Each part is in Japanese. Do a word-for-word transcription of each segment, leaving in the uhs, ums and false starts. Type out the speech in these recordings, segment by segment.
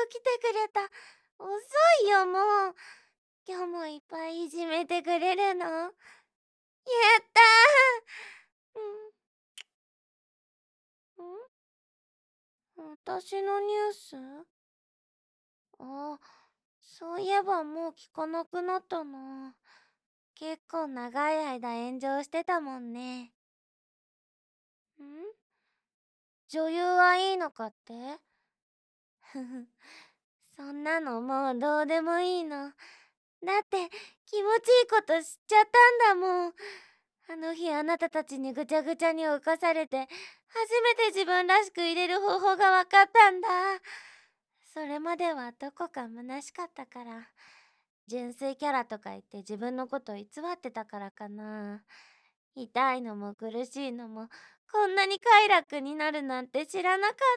来てくれた。遅いよ、もう。今日もいっぱいいじめてくれるの？やったー。うん。ん？私のニュース？あ、そういえばもう聞かなくなったな。結構長い間炎上してたもんね。ん？女優はいいのかって？ふふ、そんなのもうどうでもいいの。だって気持ちいいこと知っちゃったんだもん。あの日あなたたちにぐちゃぐちゃに侵されて初めて自分らしくいれる方法が分かったんだ。それまではどこか虚しかったから、純粋キャラとか言って自分のこと偽ってたからかな。痛いのも苦しいのもこんなに快楽になるなんて知らなかった。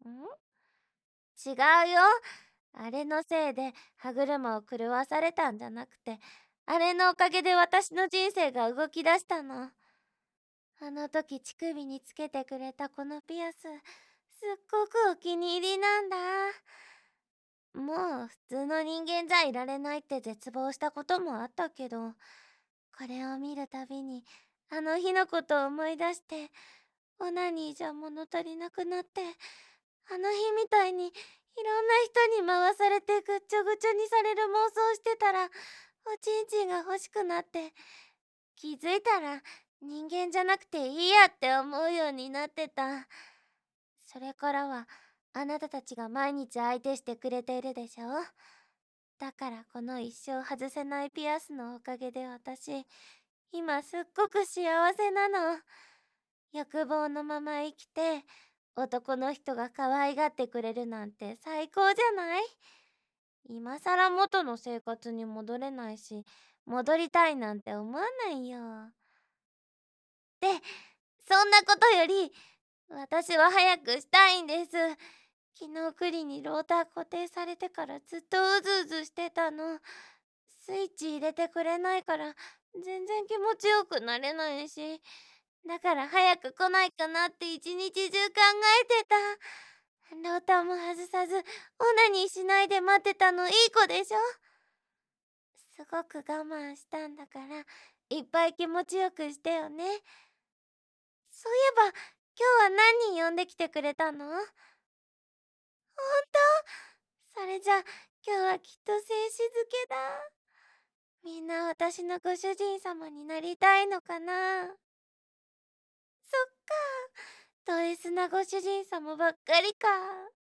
ん？違うよ。あれのせいで歯車を狂わされたんじゃなくて、あれのおかげで私の人生が動き出したの。あの時乳首につけてくれたこのピアス、すっごくお気に入りなんだ。もう普通の人間じゃいられないって絶望したこともあったけど、これを見るたびにあの日のことを思い出して、オナニーじゃ物足りなくなって、あの日みたいにいろんな人に回されてぐっちょぐちょにされる妄想してたら、おちんちんが欲しくなって、気づいたら人間じゃなくていいやって思うようになってた。それからはあなたたちが毎日相手してくれているでしょ。だからこの一生外せないピアスのおかげで私、今すっごく幸せなの。欲望のまま生きて、男の人が可愛がってくれるなんて最高じゃない？今さら元の生活に戻れないし、戻りたいなんて思わないよ。で、そんなことより、私は早くしたいんです。昨日クリにローター固定されてからずっとうずうずしてたの。スイッチ入れてくれないから全然気持ちよくなれないし、だから早く来ないかなって一日中考えてた。ローターも外さずオナニーしないで待ってたのいい子でしょ。すごく我慢したんだからいっぱい気持ちよくしてよね。そういえば今日は何人呼んできてくれたの？ほんと？それじゃ今日はきっと静止漬けだ。みんな私のご主人様になりたいのかな。そっか、ド S なご主人様ばっかりか。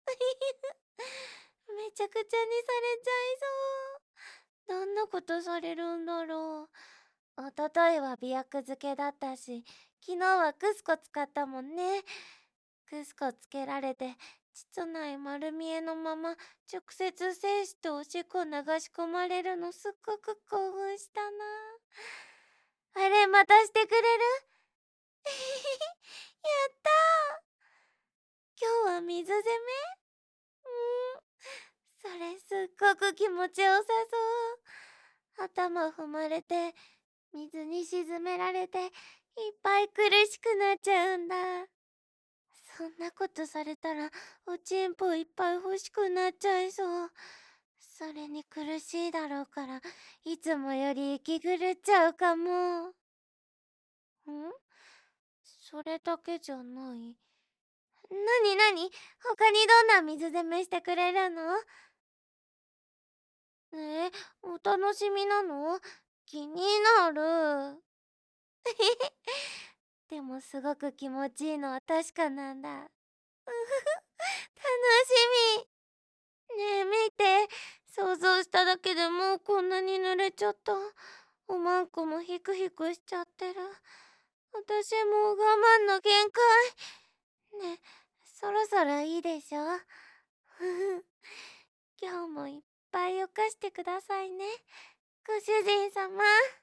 めちゃくちゃにされちゃいそう。どんなことされるんだろう。おとといは美薬漬けだったし、昨日はクスコ使ったもんね。クスコつけられて膣内丸見えのまま直接精子とおしっこ流し込まれるのすっごく興奮したな。あれまたしてくれる？やったー。今日は水攻め？うーん、それすっごく気持ちよさそう。頭踏まれて水に沈められていっぱい苦しくなっちゃうんだ。そんなことされたらおちんぽいっぱい欲しくなっちゃいそう。それに苦しいだろうからいつもより息狂っちゃうかも。ん？それだけじゃない。なになに？他にどんな水攻めしてくれるの？え、お楽しみなの？気になる。でもすごく気持ちいいのは確かなんだ。うふふ、楽しみ。ねえ見て、想像しただけでもうこんなに濡れちゃった。おまんこもヒクヒクしちゃってる。私もう我慢の限界。ねえ、そろそろいいでしょ。ふふ、今日もいっぱい犯してくださいね、ご主人様。